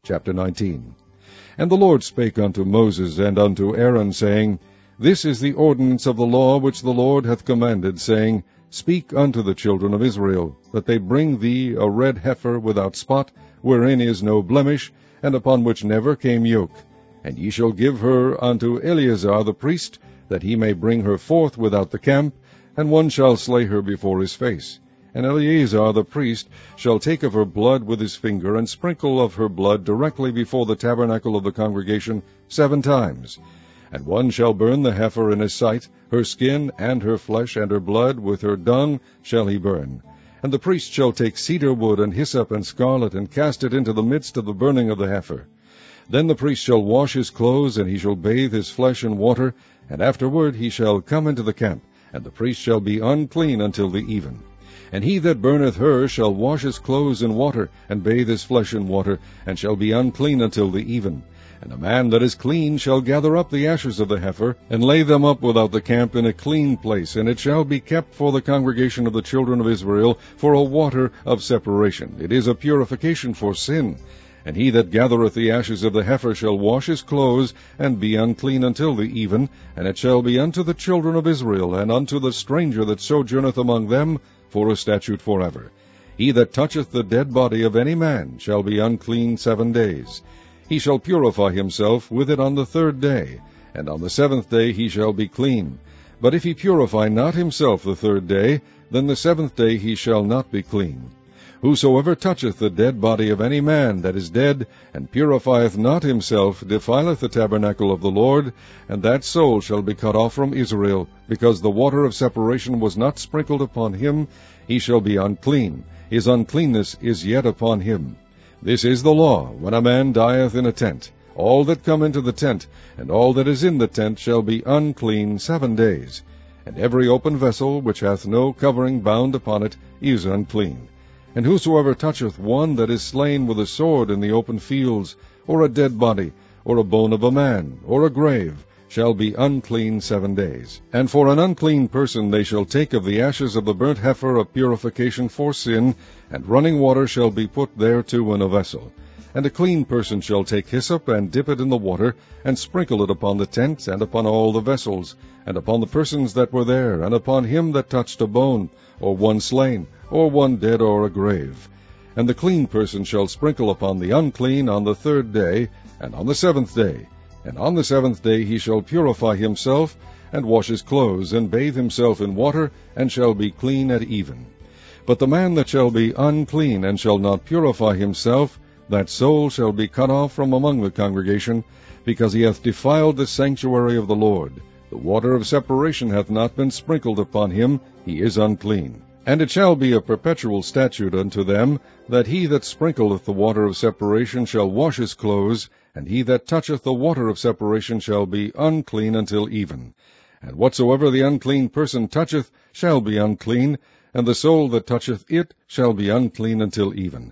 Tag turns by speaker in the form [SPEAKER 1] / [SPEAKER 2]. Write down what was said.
[SPEAKER 1] Chapter 19. And the Lord spake unto Moses and unto Aaron, saying, This is the ordinance of the law which the Lord hath commanded, saying, Speak unto the children of Israel, that they bring thee a red heifer without spot, wherein is no blemish, and upon which never came yoke. And ye shall give her unto Eleazar the priest, that he may bring her forth without the camp, and one shall slay her before his face. And Eleazar the priest shall take of her blood with his finger, and sprinkle of her blood directly before the tabernacle of the congregation 7 times. And one shall burn the heifer in his sight, her skin, and her flesh, and her blood, with her dung shall he burn. And the priest shall take cedar wood, and hyssop, and scarlet, and cast it into the midst of the burning of the heifer. Then the priest shall wash his clothes, and he shall bathe his flesh in water, and afterward he shall come into the camp, and the priest shall be unclean until the even. And he that burneth her shall wash his clothes in water, and bathe his flesh in water, and shall be unclean until the even. And a man that is clean shall gather up the ashes of the heifer, and lay them up without the camp in a clean place, and it shall be kept for the congregation of the children of Israel for a water of separation. It is a purification for sin. And he that gathereth the ashes of the heifer shall wash his clothes, and be unclean until the even, and it shall be unto the children of Israel, and unto the stranger that sojourneth among them, for a statute forever. He that toucheth the dead body of any man shall be unclean 7 days. He shall purify himself with it on the 3rd day, and on the 7th day he shall be clean. But if he purify not himself the 3rd day, then the 7th day he shall not be clean. Whosoever toucheth the dead body of any man that is dead, and purifieth not himself, defileth the tabernacle of the Lord, and that soul shall be cut off from Israel, because the water of separation was not sprinkled upon him. He shall be unclean. His uncleanness is yet upon him. This is the law, when a man dieth in a tent. All that come into the tent, and all that is in the tent, shall be unclean 7 days. And every open vessel, which hath no covering bound upon it, is unclean. And whosoever toucheth one that is slain with a sword in the open fields, or a dead body, or a bone of a man, or a grave, shall be unclean 7 days. And for an unclean person they shall take of the ashes of the burnt heifer a purification for sin, and running water shall be put thereto in a vessel. And a clean person shall take hyssop, and dip it in the water, and sprinkle it upon the tent, and upon all the vessels, and upon the persons that were there, and upon him that touched a bone, or one slain, or one dead, or a grave. And the clean person shall sprinkle upon the unclean on the 3rd day, and on the 7th day. And on the 7th day he shall purify himself, and wash his clothes, and bathe himself in water, and shall be clean at even. But the man that shall be unclean, and shall not purify himself, that soul shall be cut off from among the congregation, because he hath defiled the sanctuary of the Lord. The water of separation hath not been sprinkled upon him, he is unclean. And it shall be a perpetual statute unto them, that he that sprinkleth the water of separation shall wash his clothes, and he that toucheth the water of separation shall be unclean until even. And whatsoever the unclean person toucheth shall be unclean, and the soul that toucheth it shall be unclean until even.